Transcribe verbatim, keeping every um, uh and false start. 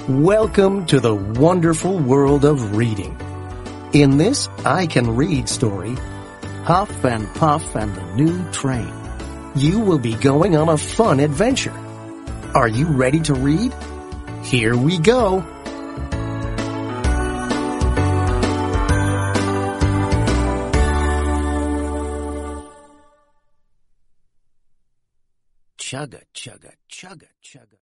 Welcome to the wonderful world of reading. In this I Can Read story, Huff and Puff and the New Train. you will be going on a fun adventure. Are you ready to read? Here we go. Chugga, chugga, chugga, chugga.